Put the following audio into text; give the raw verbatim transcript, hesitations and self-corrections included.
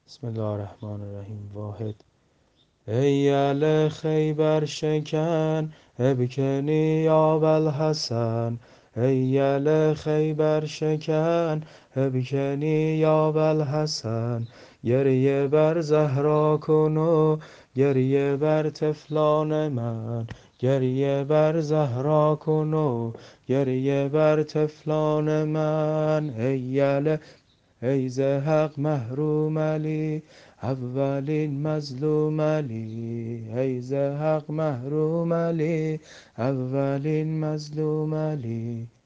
بسم الله الرحمن الرحیم. واحد. ای اهل خیبر شکن ابکنی یا ابوالحسن. ای اهل خیبر شکن ابکنی یا ابوالحسن. گریه بر زهرا کن و گریه بر طفلان من. گریه بر زهرا کن و گریه بر طفلان من. ای اهل ای ز حق محروم علی، اولین مظلوم علی. ای ز حق محروم علی، اولین مظلوم علی.